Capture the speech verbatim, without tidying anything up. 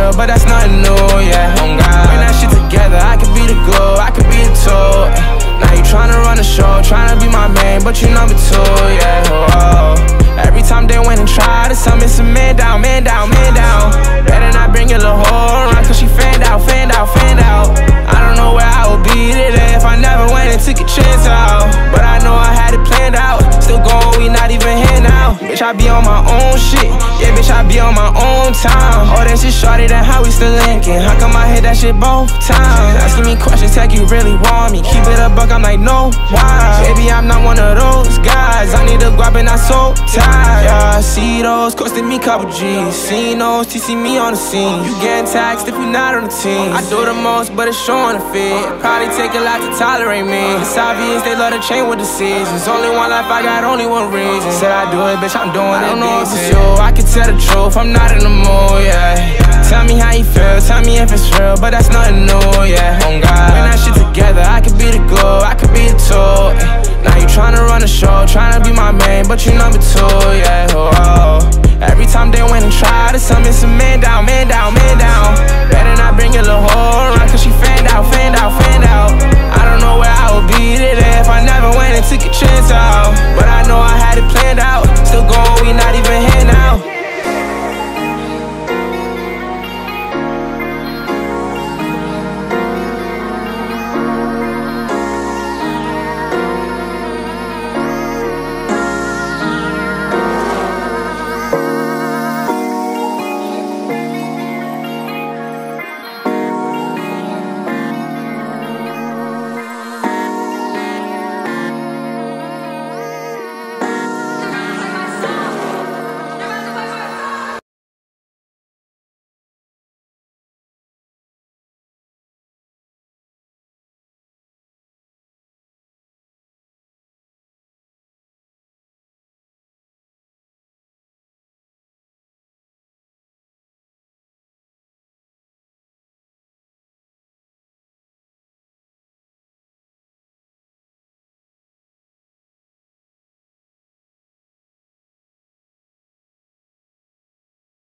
real, but that's nothing new, yeah. Oh God, bring that shit together, I could be the glue, I could be the tool. Now you tryna run the show, tryna be my main, but you number two, yeah. Oh, every time they went and tried to summon some man down, man down, man down. Better not bring your little hoe around, cause she fanned out, fanned out, fanned out. I don't know where I would be today if I never went and took a chance out. But I know I had it planned out. Still going, we not even here now. Bitch, I be on my own shit. Yeah, bitch, I be on my own time. Oh, that shit shorty, that how we still linking. How come I hit that shit both times? Asking me questions, like you really want me. Keep it a buck, I'm like, no, why? Baby, I'm not one of those guys. I need a guap and I'm so tired. Yeah, I see those, costing me couple G's. See those, T C me on the scene. You getting taxed if you not on the team. I do the most, but it's showing the fit. Probably take a lot to tolerate me. It's obvious they love to change with the seasons. Only one life, I got only one reason. Said I do it, bitch, I'm doing it. I don't know if it's you, I can tell the truth, I'm not in the mood, yeah. Tell me how you feel, tell me if it's real, but that's nothing new, yeah. Oh God, bring that shit together, I could be the glue, I could be the tool. Now you tryna run the show, tryna be my main, but you number two, yeah. Oh, oh. Every time they went and tried to summon some man down, man down, man